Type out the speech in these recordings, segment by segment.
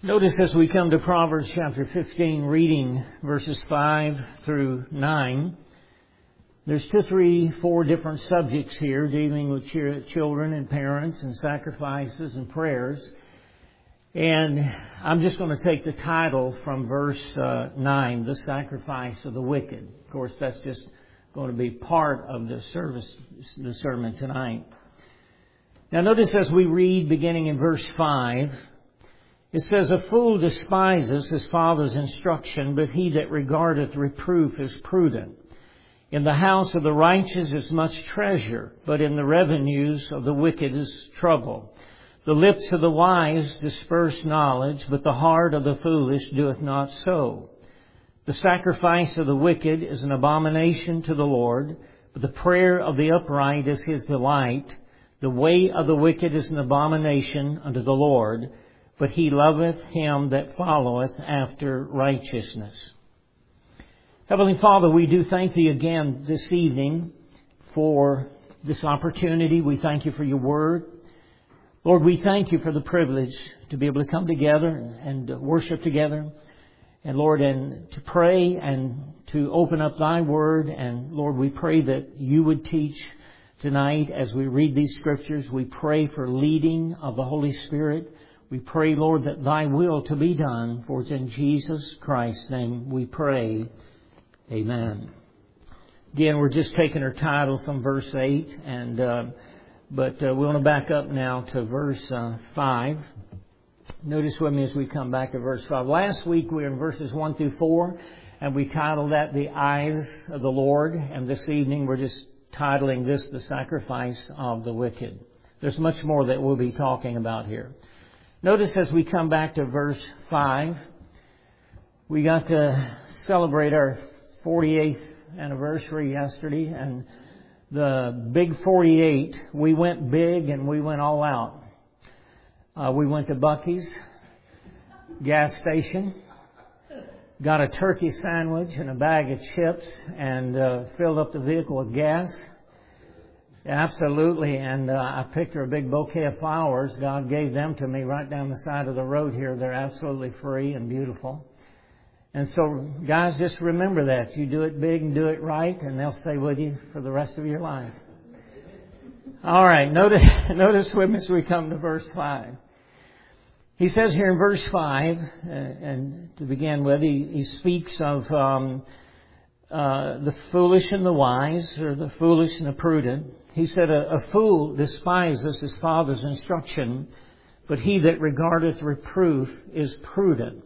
Notice as we come to Proverbs chapter 15, reading verses 5 through 9, there's 2, 3, 4 different subjects here dealing with children and parents and sacrifices and prayers. And I'm just going to take the title from verse 9, The Sacrifice of the Wicked. Of course, that's just going to be part of the sermon tonight. Now notice as we read beginning in verse 5, it says, "A fool despises his father's instruction, but he that regardeth reproof is prudent. In the house of the righteous is much treasure, but in the revenues of the wicked is trouble. The lips of the wise disperse knowledge, but the heart of the foolish doeth not so. The sacrifice of the wicked is an abomination to the Lord, but the prayer of the upright is his delight. The way of the wicked is an abomination unto the Lord, but he loveth him that followeth after righteousness." Heavenly Father, we do thank Thee again this evening for this opportunity. We thank You for Your Word. Lord, we thank You for the privilege to be able to come together and worship together. And Lord, and to pray and to open up Thy Word. And Lord, we pray that You would teach tonight as we read these Scriptures. We pray for leading of the Holy Spirit. We pray, Lord, that Thy will to be done, for it's in Jesus Christ's name we pray. Amen. Again, we're just taking our title from verse 8, but we want to back up now to verse 5. Notice with me as we come back to verse 5. Last week we were in verses 1 through 4, and we titled that The Eyes of the Lord, and this evening we're just titling this The Sacrifice of the Wicked. There's much more that we'll be talking about here. Notice as we come back to verse 5, we got to celebrate our 48th anniversary yesterday, and the big 48, we went big and we went all out. We went to Buc-ee's gas station, got a turkey sandwich and a bag of chips, and filled up the vehicle with gas. Absolutely, and I picked her a big bouquet of flowers. God gave them to me right down the side of the road here. They're absolutely free and beautiful. And so, guys, just remember that. You do it big and do it right, and they'll stay with you for the rest of your life. All right, notice with me as we come to verse 5. He says here in verse 5, and to begin with, he speaks of the foolish and the wise, or the foolish and the prudent. He said, a fool despises his father's instruction, but he that regardeth reproof is prudent.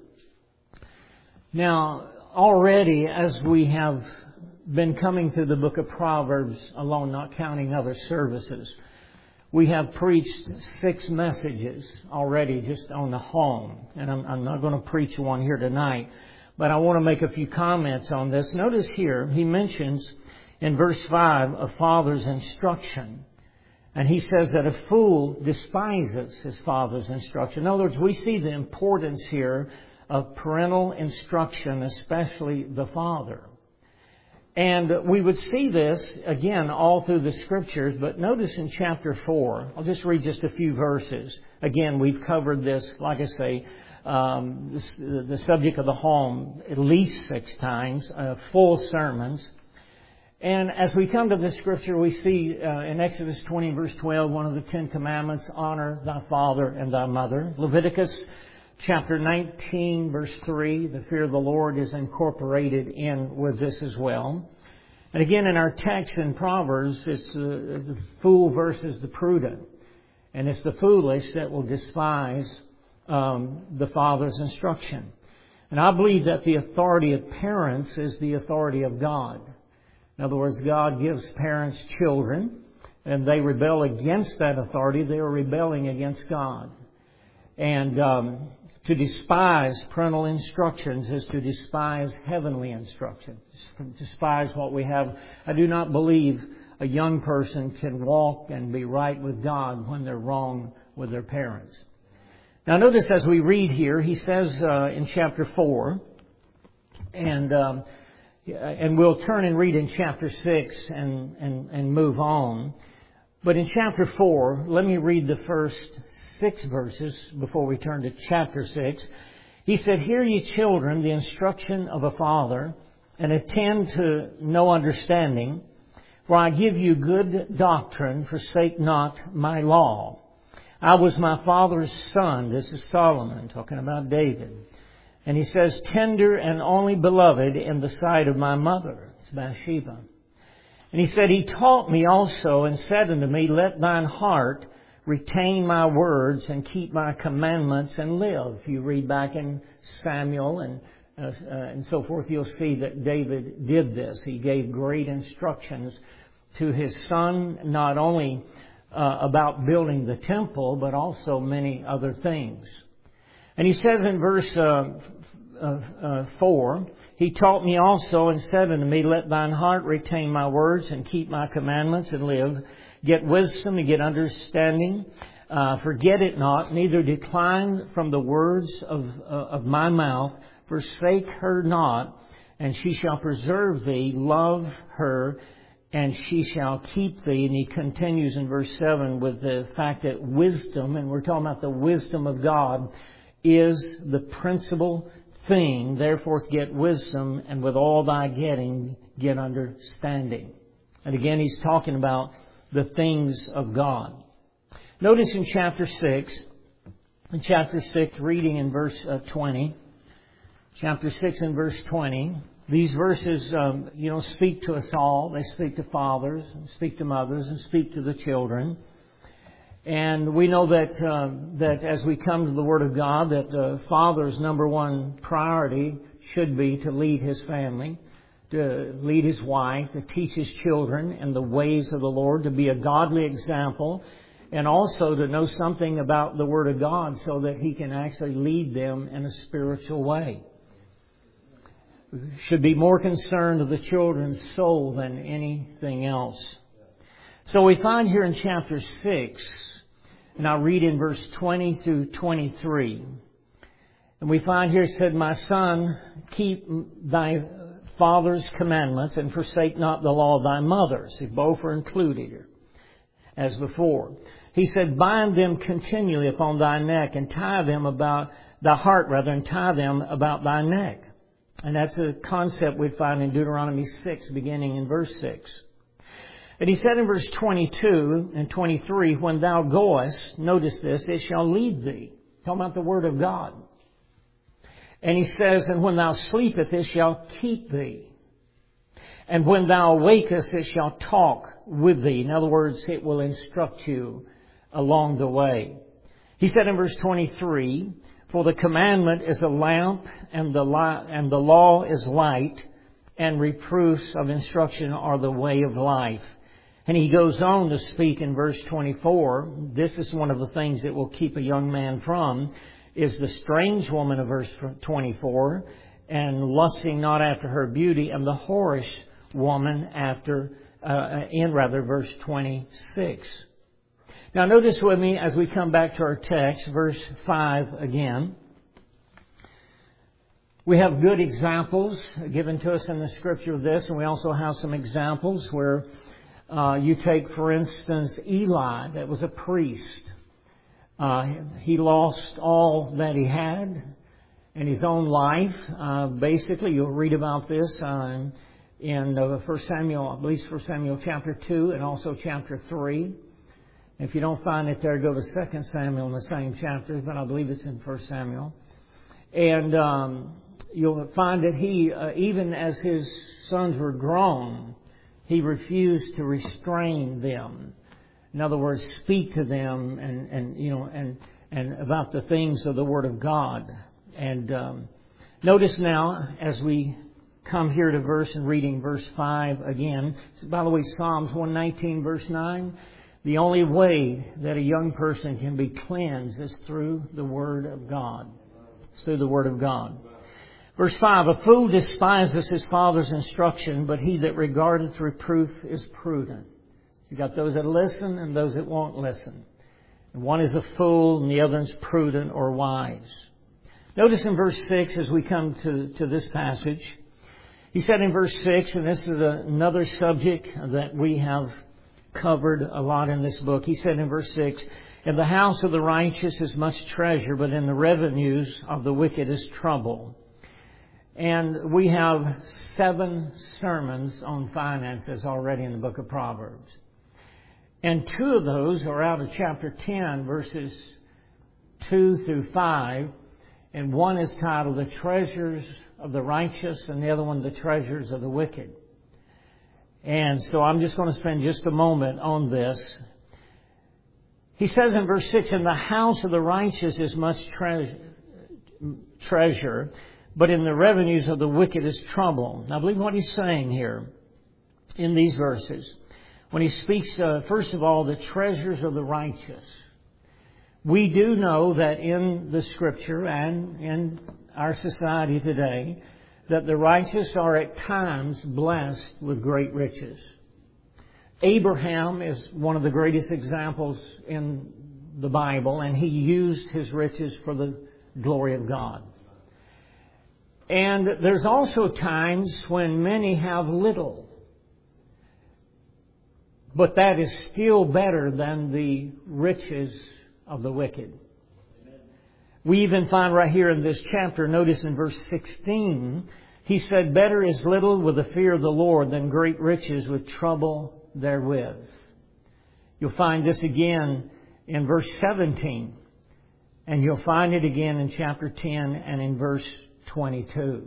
Now, already as we have been coming through the book of Proverbs alone, not counting other services, we have preached 6 messages already just on the home. And I'm not going to preach one here tonight, but I want to make a few comments on this. Notice here, he mentions in verse 5 a father's instruction. And he says that a fool despises his father's instruction. In other words, we see the importance here of parental instruction, especially the father. And we would see this, again, all through the Scriptures. But notice in chapter 4, I'll just read just a few verses. Again, we've covered this, like I say, the subject of the home at least 6 times, full sermons. And as we come to this Scripture, we see in Exodus 20, verse 12, one of the 10 Commandments, honor thy father and thy mother. Leviticus chapter 19, verse 3, the fear of the Lord is incorporated in with this as well. And again, in our text in Proverbs, it's the fool versus the prudent. And it's the foolish that will despise the father's instruction. And I believe that the authority of parents is the authority of God. In other words, God gives parents children, and they rebel against that authority. They are rebelling against God. And to despise parental instructions is to despise heavenly instruction. Despise what we have. I do not believe a young person can walk and be right with God when they're wrong with their parents. Now notice as we read here, he says in chapter 4, and we'll turn and read in chapter 6 and move on. But in chapter 4, let me read the first 6 verses before we turn to chapter 6. He said, "Hear ye children the instruction of a father, and attend to no understanding. For I give you good doctrine, forsake not my law. I was my father's son." This is Solomon talking about David. And he says, "Tender and only beloved in the sight of my mother." It's Bathsheba. And he said, "He taught me also and said unto me, Let thine heart retain my words and keep my commandments and live." If you read back in Samuel and so forth, you'll see that David did this. He gave great instructions to his son, not only about building the temple, but also many other things. And he says in verse 4, "He taught me also and said unto me, Let thine heart retain my words and keep my commandments and live. Get wisdom and get understanding. Forget it not, neither decline from the words of my mouth. Forsake her not, and she shall preserve thee. Love her, and she shall keep thee." And he continues in verse 7 with the fact that wisdom, and we're talking about the wisdom of God, is the principal thing. "Therefore get wisdom, and with all thy getting, get understanding." And again, he's talking about the things of God. Notice in chapter 6, reading in verse 20, chapter 6 and verse 20, these verses, speak to us all. They speak to fathers, and speak to mothers, and speak to the children. And we know that as we come to the Word of God, that the father's number one priority should be to lead his family, to lead his wife, to teach his children in the ways of the Lord, to be a godly example, and also to know something about the Word of God so that he can actually lead them in a spiritual way. We should be more concerned of the children's soul than anything else. So we find here in chapter 6, and I'll read in verse 20 through 23. And we find here it said, "My son, keep thy father's commandments and forsake not the law of thy mother." See, both are included here, as before. He said, "Bind them continually upon thy neck and tie them about thy heart, and tie them about thy neck." And that's a concept we find in Deuteronomy 6, beginning in verse 6. And he said in verse 22 and 23, "When thou goest," notice this, "it shall lead thee." Talking about the Word of God. And he says, "And when thou sleepest, it shall keep thee. And when thou awakest, it shall talk with thee." In other words, it will instruct you along the way. He said in verse 23, "For the commandment is a lamp, and the law is light, and reproofs of instruction are the way of life." And he goes on to speak in verse 24. This is one of the things that will keep a young man from, is the strange woman of verse 24, and lusting not after her beauty, and the whorish woman in verse 26. Now notice with me as we come back to our text, verse 5 again. We have good examples given to us in the Scripture of this, and we also have some examples where you take, for instance, Eli, that was a priest. He lost all that he had in his own life. Basically, you'll read about this in 1 Samuel, I believe 1 Samuel chapter 2 and also chapter 3. If you don't find it there, go to 2 Samuel in the same chapter, but I believe it's in 1 Samuel. And you'll find that he, even as his sons were grown, he refused to restrain them. In other words, speak to them and about the things of the Word of God. And notice now, as we come here to verse and reading verse 5 again. By the way, Psalms 119 verse 9. The only way that a young person can be cleansed is through the Word of God. It's through the Word of God. Verse 5, "A fool despiseth his father's instruction, but he that regardeth reproof is prudent." You got those that listen and those that won't listen. And one is a fool and the other is prudent or wise. Notice in verse 6 as we come to this passage. He said in verse 6, and this is another subject that we have covered a lot in this book. He said in verse 6, In the house of the righteous is much treasure, but in the revenues of the wicked is trouble. And we have 7 sermons on finances already in the book of Proverbs. And 2 of those are out of chapter 10, verses 2 through 5. And one is titled The Treasures of the Righteous, and the other one, The Treasures of the Wicked. And so I'm just going to spend just a moment on this. He says in verse 6, in the house of the righteous is much treasure, but in the revenues of the wicked is trouble. Now, I believe what he's saying here in these verses, when he speaks, first of all, the treasures of the righteous. We do know that in the Scripture and in our society today, that the righteous are at times blessed with great riches. Abraham is one of the greatest examples in the Bible, and he used his riches for the glory of God. And there's also times when many have little. But that is still better than the riches of the wicked. We even find right here in this chapter, notice in verse 16, he said, better is little with the fear of the Lord than great riches with trouble therewith. You'll find this again in verse 17. And you'll find it again in chapter 10 and in verse 22.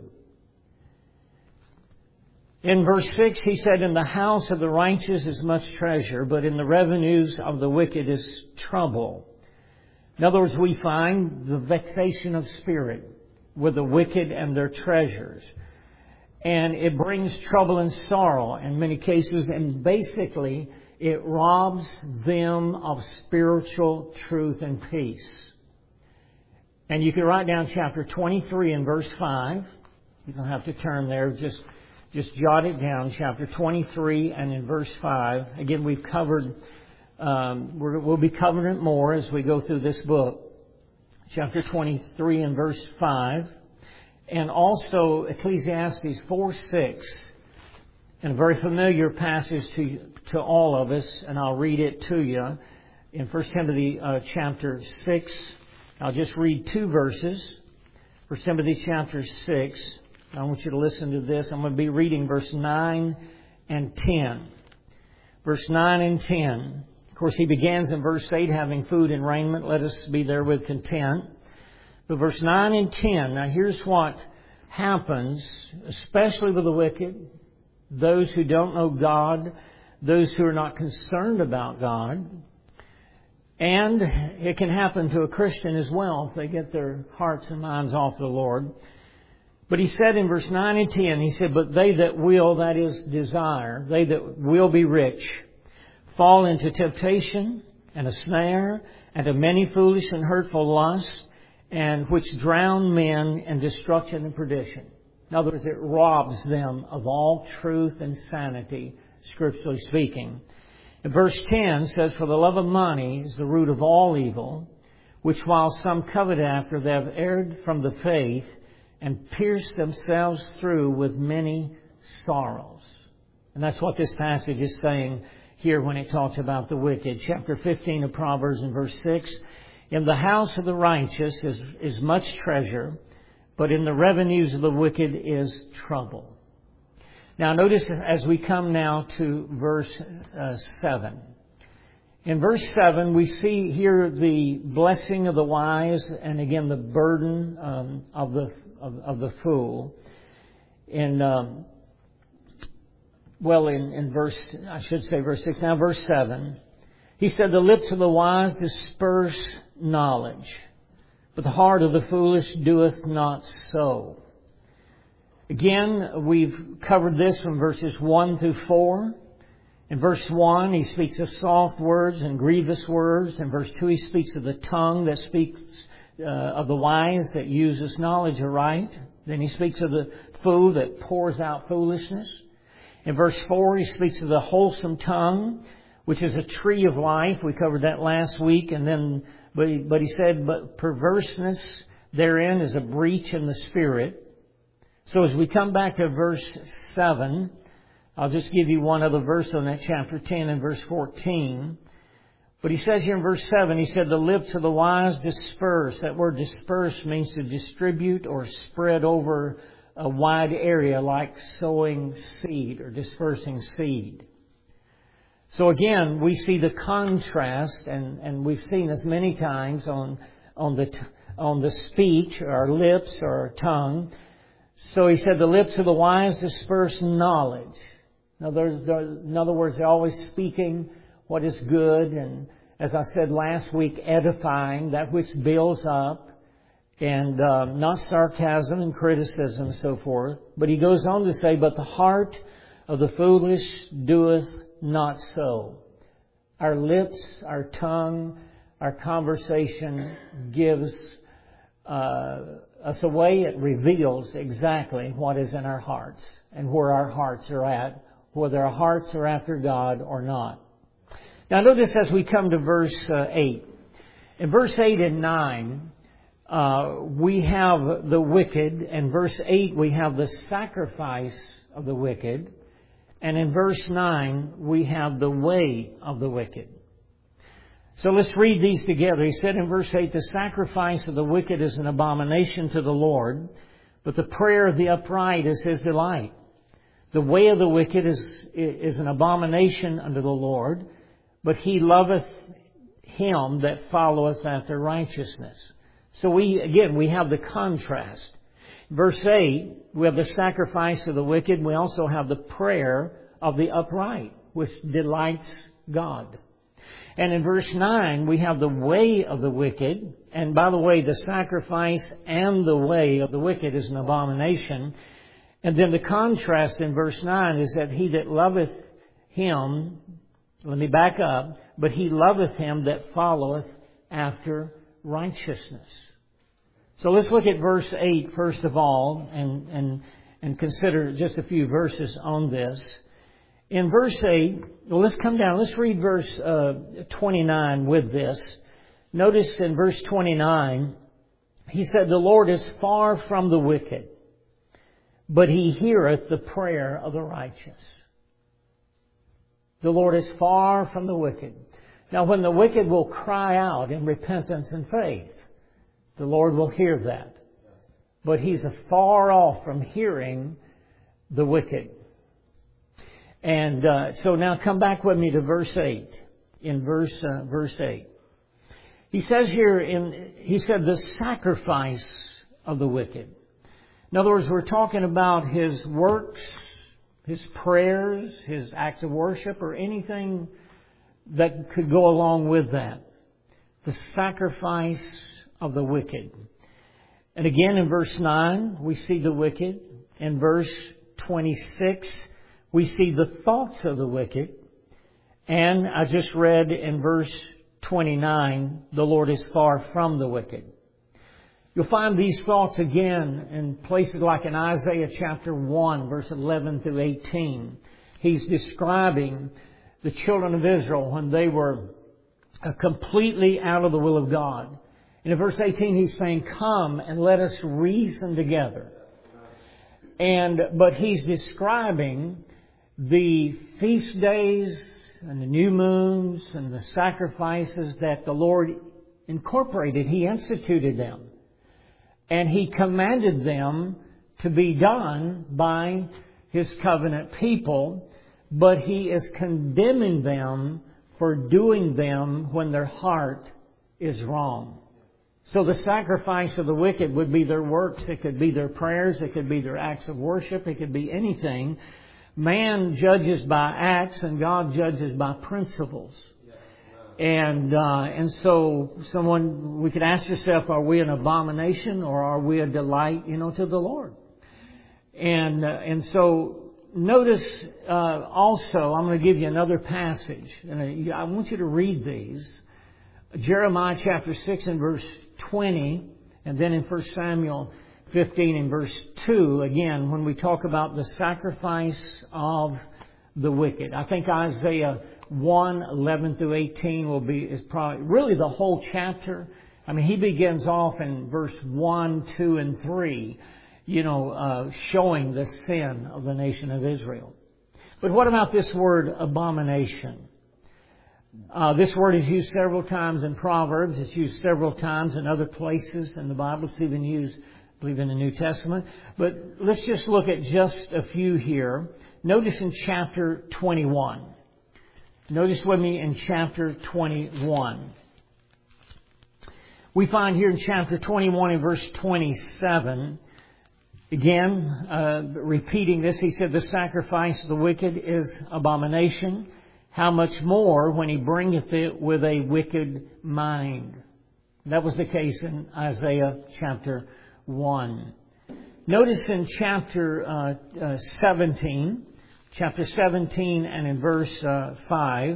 In verse 6, he said, in the house of the righteous is much treasure, but in the revenues of the wicked is trouble. In other words, we find the vexation of spirit with the wicked and their treasures. And it brings trouble and sorrow in many cases, and basically it robs them of spiritual truth and peace. And you can write down chapter 23 and verse 5. You don't have to turn there, just jot it down, chapter 23 and in verse 5. Again, we've covered, we'll be covering it more as we go through this book. Chapter 23 and verse 5. And also Ecclesiastes 4:6, and a very familiar passage to all of us, and I'll read it to you. In 1 Timothy chapter 6, I'll just read 2 verses. 1 Timothy chapter 6, I want you to listen to this. I'm going to be reading verse 9 and 10. Verse 9 and 10. Of course, he begins in verse 8, having food and raiment, let us be therewith content. But verse 9 and 10, now here's what happens, especially with the wicked, those who don't know God, those who are not concerned about God. And it can happen to a Christian as well if they get their hearts and minds off the Lord. But he said in verse 9 and 10, he said, but they that will, that is desire, they that will be rich, fall into temptation and a snare and a many foolish and hurtful lusts, and which drown men in destruction and perdition. In other words, it robs them of all truth and sanity, scripturally speaking. And verse 10 says, for the love of money is the root of all evil, which while some covet after, they have erred from the faith and pierced themselves through with many sorrows. And that's what this passage is saying here when it talks about the wicked. Chapter 15 of Proverbs in verse 6, in the house of the righteous is much treasure, but in the revenues of the wicked is trouble. Now notice as we come now to verse 7. In verse 7 we see here the blessing of the wise and again the burden of the fool. In verse, I should say verse 6, now verse 7. He said, the lips of the wise disperse knowledge, but the heart of the foolish doeth not so. Again, we've covered this from verses 1 through 4. In verse 1, he speaks of soft words and grievous words. In verse 2, he speaks of the tongue that speaks of the wise that uses knowledge aright. Then he speaks of the fool that pours out foolishness. In verse 4, he speaks of the wholesome tongue, which is a tree of life. We covered that last week. And then, but he said, but perverseness therein is a breach in the spirit. So as we come back to verse 7, I'll just give you one other verse on that chapter 10 and verse 14. But he says here in verse 7, he said, the lips of the wise disperse. That word disperse means to distribute or spread over a wide area, like sowing seed or dispersing seed. So again, we see the contrast, and we've seen this many times on the speech, or our lips, or our tongue. So he said, the lips of the wise disperse knowledge. In other words, they're always speaking what is good, and as I said last week, edifying, that which builds up, and not sarcasm and criticism and so forth. But he goes on to say, but the heart of the foolish doeth not so. Our lips, our tongue, our conversation gives us a way. It reveals exactly what is in our hearts and where our hearts are at, whether our hearts are after God or not. Now notice as we come to verse 8. In verse 8 and 9, we have the wicked. In verse 8, we have the sacrifice of the wicked. And in verse 9, we have the way of the wicked. So let's read these together. He said in verse 8, the sacrifice of the wicked is an abomination to the Lord, but the prayer of the upright is His delight. The way of the wicked is an abomination unto the Lord, but He loveth him that followeth after righteousness. So we have the contrast. Verse 8, we have the sacrifice of the wicked. We also have the prayer of the upright, which delights God. And in verse 9, we have the way of the wicked. And by the way, the sacrifice and the way of the wicked is an abomination. And then the contrast in verse 9 is that he that loveth him, let me back up, but he loveth him that followeth after righteousness. So let's look at verse 8 first of all and consider just a few verses on this. In verse 8, well, let's come down. Let's read verse 29 with this. Notice in verse 29, he said, the Lord is far from the wicked, but He heareth the prayer of the righteous. The Lord is far from the wicked. Now, when the wicked will cry out in repentance and faith, the Lord will hear that. But He's afar off from hearing the wicked. And so now come back with me to verse 8. In verse 8. He says here, he said, the sacrifice of the wicked. In other words, we're talking about his works, his prayers, his acts of worship, or anything that could go along with that. The sacrifice of the wicked. And again in verse 9, we see the wicked. In verse 26, we see the thoughts of the wicked. And I just read in verse 29, the Lord is far from the wicked. You'll find these thoughts again in places like in Isaiah chapter 1, verse 11 through 18. He's describing the children of Israel when they were completely out of the will of God. And in verse 18, he's saying, come and let us reason together. But he's describing the feast days and the new moons and the sacrifices that the Lord incorporated. He instituted them. And He commanded them to be done by His covenant people. But He is condemning them for doing them when their heart is wrong. So the sacrifice of the wicked would be their works. It could be their prayers. It could be their acts of worship. It could be anything. Man judges by acts and God judges by principles. And so we could ask yourself, are we an abomination or are we a delight, to the Lord? And so notice also, I'm going to give you another passage. And I want you to read these. Jeremiah chapter 6 and verse 20, and then in 1 Samuel 15 and verse 2, again, when we talk about the sacrifice of the wicked. I think Isaiah 1, 11 through 18 is probably really the whole chapter. I mean, he begins off in verse 1, 2, and 3, showing the sin of the nation of Israel. But what about this word abomination? This word is used several times in Proverbs. It's used several times in other places in the Bible. It's even used, I believe, in the New Testament. But let's just look at just a few here. Notice in chapter 21. Notice with me in chapter 21. We find here in chapter 21 in verse 27, again, repeating this, he said, the sacrifice of the wicked is abomination. How much more when he bringeth it with a wicked mind? That was the case in Isaiah chapter 1. Notice in chapter 17 and in verse 5.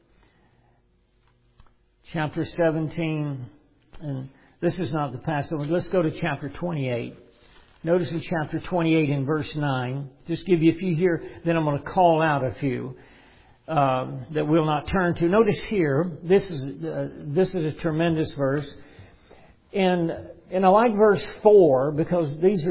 Chapter 17, and this is not the passage. Let's go to chapter 28. Notice in chapter 28 in verse 9. Just give you a few here, then I'm going to call out a few that we'll not turn to. Notice here, this is a tremendous verse. And I like verse 4 because these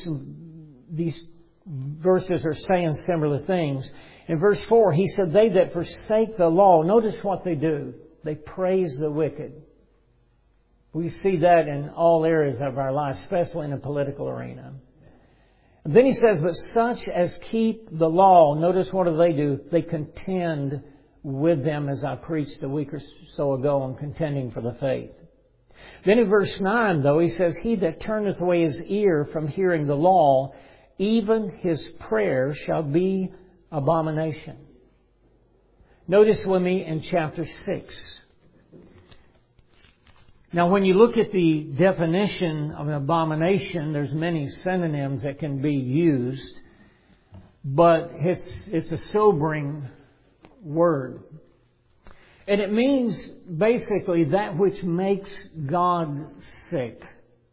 verses are saying similar things. In verse 4, he said, they that forsake the law, notice what they do. They praise the wicked. We see that in all areas of our lives, especially in the political arena. And then he says, but such as keep the law, notice what do? They contend with them, as I preached a week or so ago on contending for the faith. Then in verse 9, though, he says, he that turneth away his ear from hearing the law, even his prayer shall be abomination. Notice with me in chapter 6. Now, when you look at the definition of an abomination, there's many synonyms that can be used, but it's a sobering word. And it means basically that which makes God sick.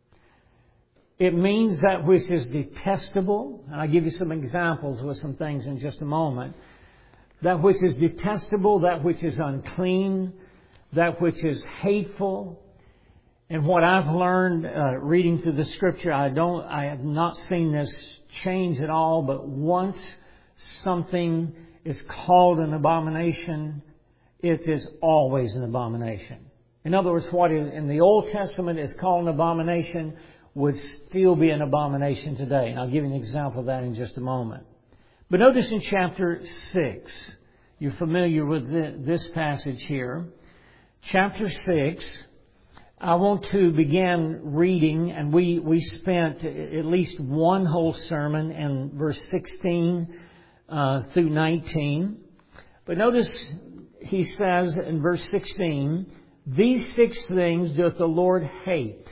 It means that which is detestable, and I'll give you some examples with some things in just a moment. That which is detestable, that which is unclean, that which is hateful. And what I've learned reading through the Scripture, I have not seen this change at all, but once something is called an abomination, it is always an abomination. In other words, what is in the Old Testament is called an abomination would still be an abomination today. And I'll give you an example of that in just a moment. But notice in chapter 6, you're familiar with this passage here. Chapter 6, I want to begin reading, and we spent at least one whole sermon in verse 16 through 19. But notice he says in verse 16, these 6 things doth the Lord hate.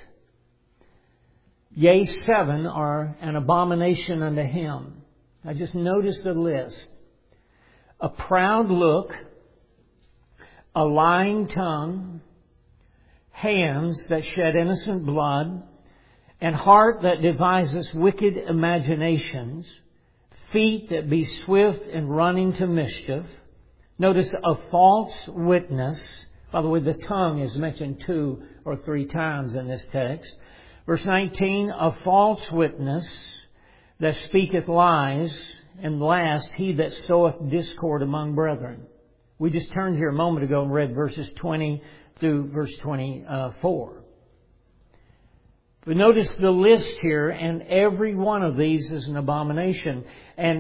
Yea, 7 are an abomination unto him. Now just notice the list. A proud look, a lying tongue, hands that shed innocent blood, and heart that devises wicked imaginations, feet that be swift in running to mischief. Notice a false witness. By the way, the tongue is mentioned 2 or 3 times in this text. Verse 19, a false witness that speaketh lies, and last, he that soweth discord among brethren. We just turned here a moment ago and read verses 20 through verse 24. But notice the list here, and every one of these is an abomination. And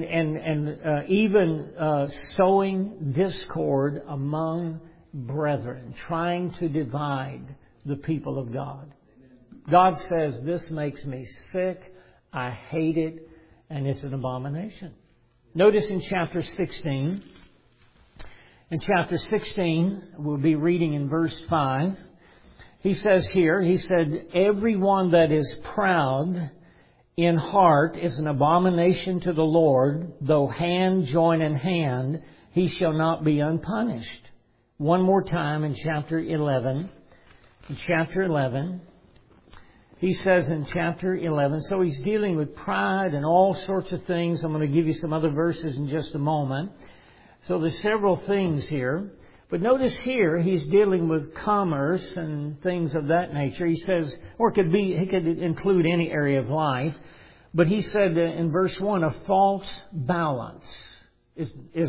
even sowing discord among brethren, trying to divide the people of God. God says, this makes me sick, I hate it, and it's an abomination. Notice in chapter 16. In chapter 16, we'll be reading in verse 5. He says here, he said, everyone that is proud in heart is an abomination to the Lord, though hand join in hand, he shall not be unpunished. One more time in chapter 11. In chapter 11, he says in chapter 11, so he's dealing with pride and all sorts of things. I'm going to give you some other verses in just a moment. So there's several things here. But notice here, he's dealing with commerce and things of that nature. He says, or he could include any area of life. But he said in verse 1, a false balance is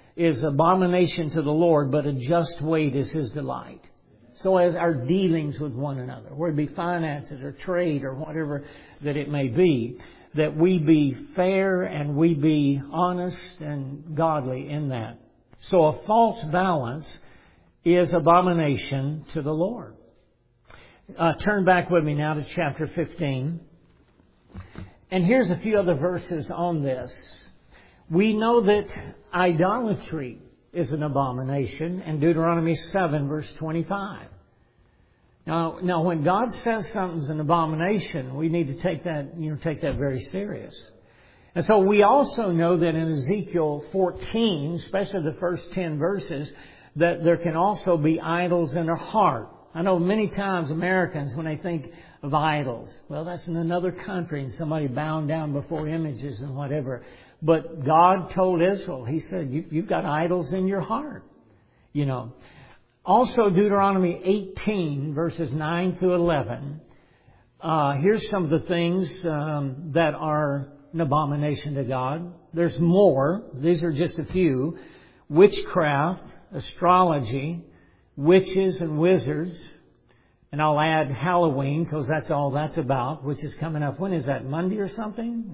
is abomination to the Lord, but a just weight is His delight. So as our dealings with one another, whether it be finances or trade or whatever that it may be, that we be fair and we be honest and godly in that. So a false balance is abomination to the Lord. Turn back with me now to chapter 15. And here's a few other verses on this. We know that idolatry is an abomination in Deuteronomy 7 verse 25. Now when God says something's an abomination, we need to take that very serious. And so we also know that in Ezekiel 14, especially the first 10 verses, that there can also be idols in our heart. I know many times Americans, when they think of idols, well, that's in another country and somebody bowing down before images and whatever. But God told Israel, He said, you've got idols in your heart. You know. Also, Deuteronomy 18, verses 9 through 11. Here's some of the things that are an abomination to God. There's more. These are just a few. Witchcraft, astrology, witches and wizards. And I'll add Halloween, because that's all that's about, which is coming up. When is that? Monday or something?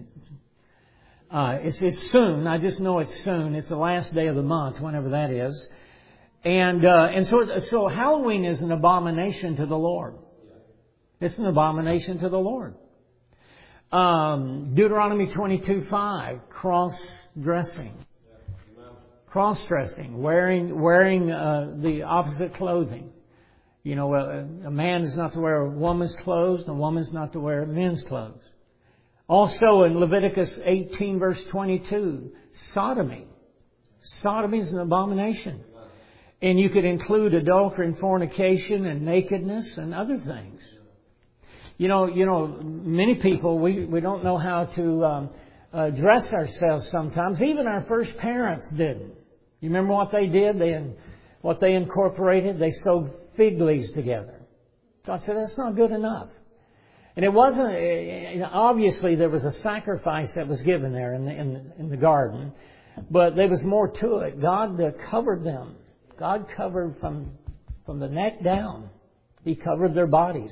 It's soon. I just know it's soon. It's the last day of the month, whenever that is. And so Halloween is an abomination to the Lord. It's an abomination to the Lord. Deuteronomy 22:5, cross-dressing. Cross-dressing, wearing the opposite clothing. You know, a man is not to wear a woman's clothes, and a woman's not to wear men's clothes. Also in Leviticus 18 verse 22, sodomy. Sodomy is an abomination. And you could include adultery and fornication and nakedness and other things. You know, many people, we don't know how to dress ourselves sometimes. Even our first parents didn't. You remember what they did? What they incorporated? They sewed fig leaves together. So I said, that's not good enough. And it wasn't, obviously there was a sacrifice that was given there in the garden, but there was more to it. God covered them. God covered from the neck down. He covered their bodies.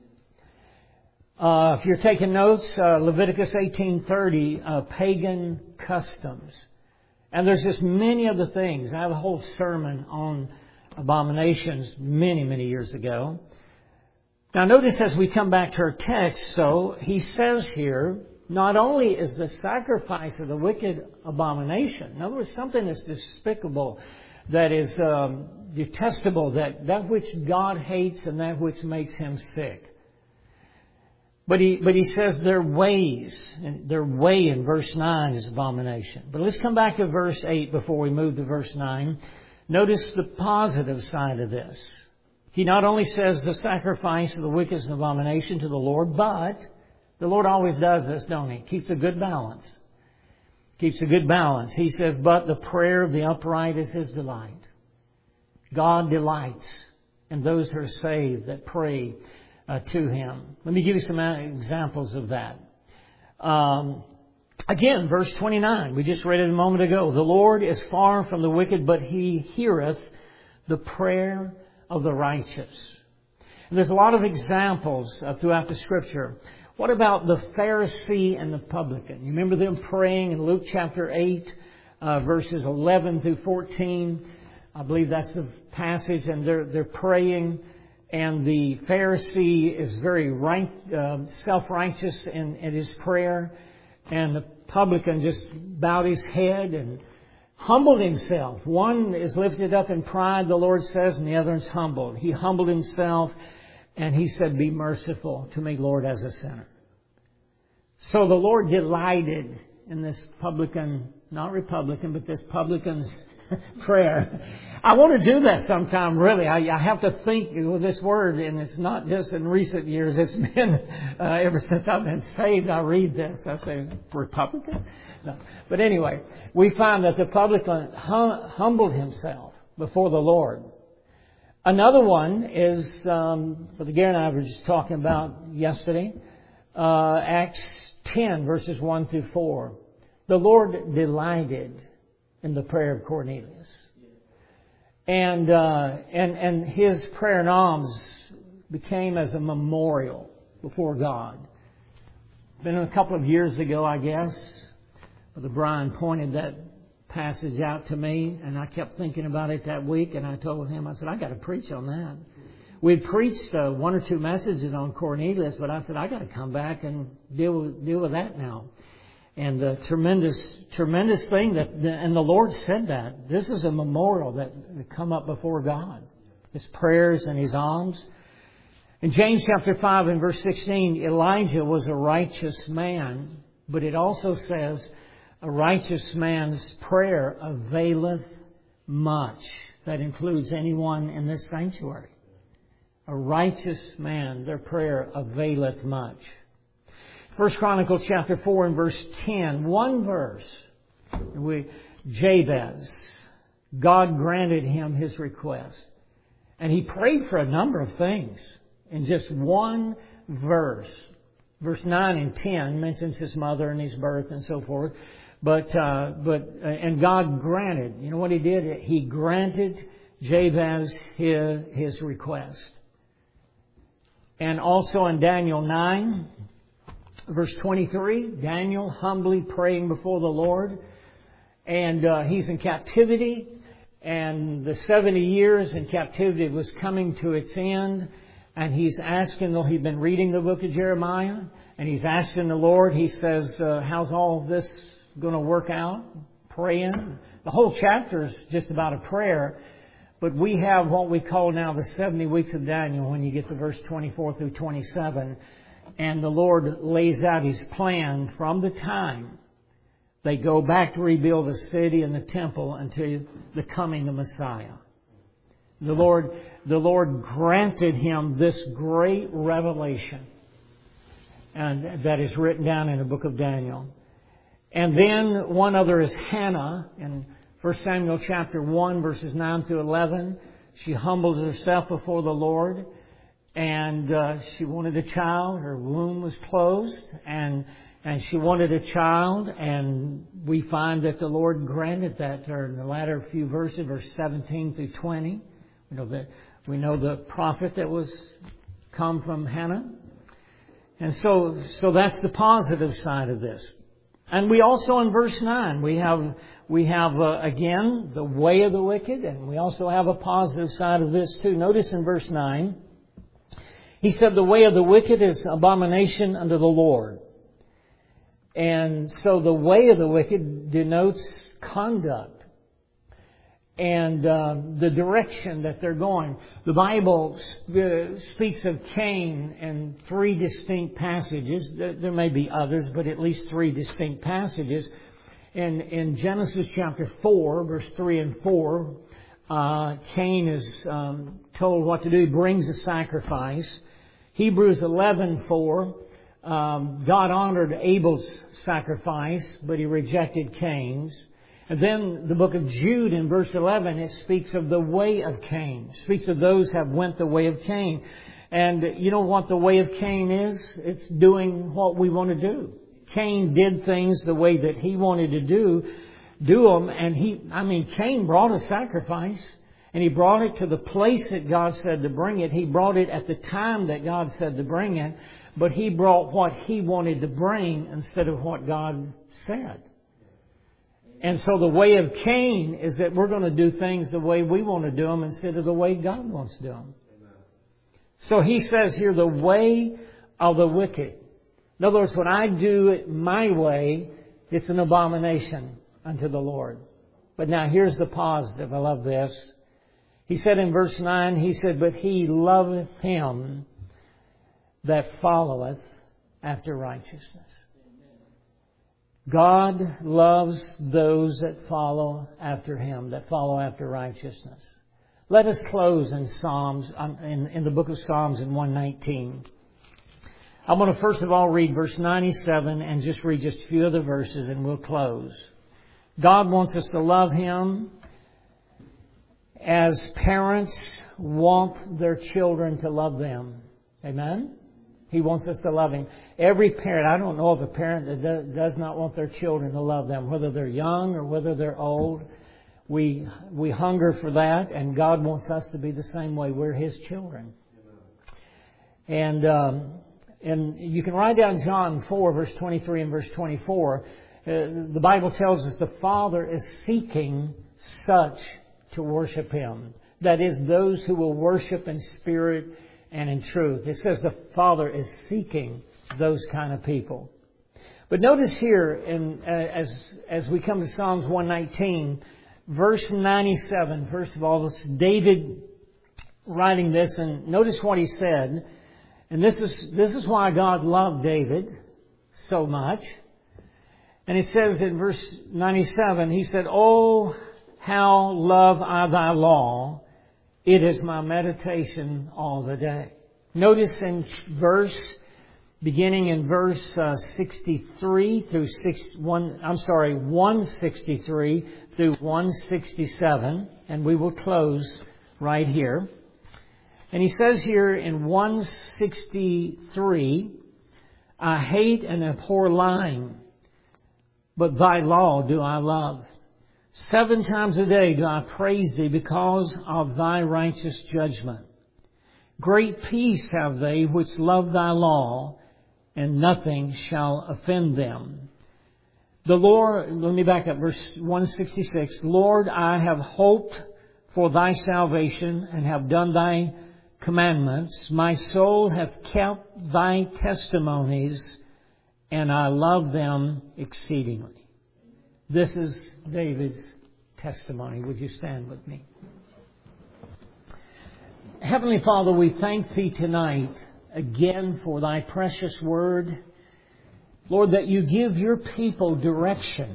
If you're taking notes, Leviticus 18:30, pagan customs. And there's just many other things. I have a whole sermon on abominations many, many years ago. Now notice as we come back to our text, so he says here, not only is the sacrifice of the wicked abomination, in other words, something that's despicable, that is detestable, that which God hates and that which makes Him sick. But he says their ways, and their way in verse 9 is abomination. But let's come back to verse 8 before we move to verse 9. Notice the positive side of this. He not only says the sacrifice of the wicked is an abomination to the Lord, but the Lord always does this, don't He? Keeps a good balance. Keeps a good balance. He says, but the prayer of the upright is His delight. God delights in those who are saved that pray to Him. Let me give you some examples of that. Again, verse 29. We just read it a moment ago. The Lord is far from the wicked, but He heareth the prayer of the righteous. And there's a lot of examples throughout the Scripture. What about the Pharisee and the publican? You remember them praying in Luke chapter 8, verses 11 through 14. I believe that's the passage, and they're praying. And the Pharisee is very self-righteous in his prayer. And the publican just bowed his head and humbled himself. One is lifted up in pride, the Lord says, and the other is humbled. He humbled himself and he said, be merciful to me, Lord, as a sinner. So the Lord delighted in this publican, not Republican, but this publican's prayer. I want to do that sometime, really. I have to think with this word, and it's not just in recent years. It's been ever since I've been saved, I read this. I say, Republican? No. But anyway, we find that the publican humbled himself before the Lord. Another one is, Brother Gary and I were just talking about yesterday, Acts 10, verses 1 through 4. The Lord delighted in the prayer of Cornelius. And his prayer and alms became as a memorial before God. Been a couple of years ago, I guess, Brother Brian pointed that passage out to me, and I kept thinking about it that week, and I told him, I said, I got to preach on that. We'd preached one or two messages on Cornelius, but I said, I got to come back and deal with that now. And the tremendous thing and the Lord said that this is a memorial that come up before God, His prayers and His alms. In James chapter 5 and verse 16, Elijah was a righteous man, but it also says, a righteous man's prayer availeth much. That includes anyone in this sanctuary. A righteous man, their prayer availeth much. 1 Chronicles chapter 4 and verse 10, one verse. Jabez, God granted him his request. And he prayed for a number of things in just one verse. Verse 9 and 10 mentions his mother and his birth and so forth. But God granted. You know what He did? He granted Jabez his request. And also in Daniel 9, verse 23, Daniel humbly praying before the Lord. And he's in captivity. And the 70 years in captivity was coming to its end. And he's asking, he'd been reading the book of Jeremiah. And he's asking the Lord, he says, how's all this going to work out? Praying. The whole chapter is just about a prayer. But we have what we call now the 70 weeks of Daniel when you get to verse 24 through 27. And the Lord lays out His plan from the time they go back to rebuild the city and the temple until the coming of Messiah. The Lord granted him this great revelation, and that is written down in the book of Daniel. And then one other is Hannah in 1 Samuel chapter 1 verses 9 through 11. She humbles herself before the Lord, and she wanted a child. Her womb was closed, and she wanted a child, and we find that the Lord granted that to her in the latter few verses, verse 17 through 20. We know the prophet that was come from Hannah. And so that's the positive side of this. And we also in verse 9, we have again the way of the wicked, and we also have a positive side of this too. Notice in verse 9, he said the way of the wicked is abomination unto the Lord. And so the way of the wicked denotes conduct and the direction that they're going. The Bible speaks of Cain in three distinct passages. There may be others, but at least three distinct passages. In Genesis chapter 4, verse 3 and 4, Cain is told what to do. He brings a sacrifice. Hebrews 11:4, God honored Abel's sacrifice, but He rejected Cain's. And then the book of Jude in verse 11, it speaks of the way of Cain. It speaks of those who have went the way of Cain. And you know what the way of Cain is? It's doing what we want to do. Cain did things the way that he wanted to do them. And Cain brought a sacrifice. And he brought it to the place that God said to bring it. He brought it at the time that God said to bring it. But he brought what he wanted to bring instead of what God said. And so the way of Cain is that we're going to do things the way we want to do them instead of the way God wants to do them. So he says here, the way of the wicked. In other words, when I do it my way, it's an abomination unto the Lord. But now here's the positive. I love this. He said in verse 9, he said, but he loveth him that followeth after righteousness. God loves those that follow after Him, that follow after righteousness. Let us close in Psalms, in the book of Psalms in 119. I'm going to first of all read verse 97 and just read just a few other verses and we'll close. God wants us to love Him as parents want their children to love them. Amen? He wants us to love Him. Every parent, I don't know of a parent that does not want their children to love them, whether they're young or whether they're old. We hunger for that, and God wants us to be the same way. We're His children. And you can write down John 4, verse 23 and verse 24. The Bible tells us the Father is seeking such to worship Him. That is, those who will worship in spirit and in truth. It says the Father is seeking those kind of people. But notice here, as we come to Psalms 119, verse 97, first of all, it's David writing this, and notice what he said. And this is why God loved David so much. And it says in verse 97, he said, "Oh, how love I thy law. It is my meditation all the day." Notice in beginning in verse 163 through 163 through 167, and we will close right here. And he says here in 163, "I hate and abhor lying, but thy law do I love. 7 times a day do I praise thee because of thy righteous judgment. Great peace have they which love thy law, and nothing shall offend them." The Lord, let me back up, verse 166. "Lord, I have hoped for thy salvation and have done thy commandments. My soul hath kept thy testimonies, and I love them exceedingly." This is David's testimony. Would you stand with me? Heavenly Father, we thank Thee tonight again for Thy precious Word. Lord, that You give Your people direction.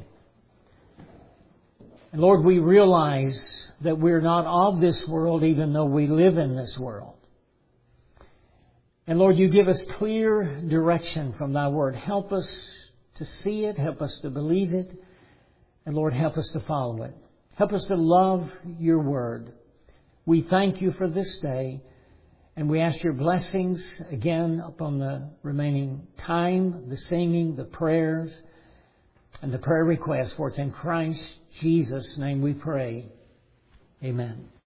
And Lord, we realize that we're not of this world, even though we live in this world. And Lord, You give us clear direction from Thy Word. Help us to see it. Help us to believe it. And Lord, help us to follow it. Help us to love Your Word. We thank You for this day. And we ask Your blessings again upon the remaining time, the singing, the prayers, and the prayer requests. For it's in Christ Jesus' name we pray. Amen.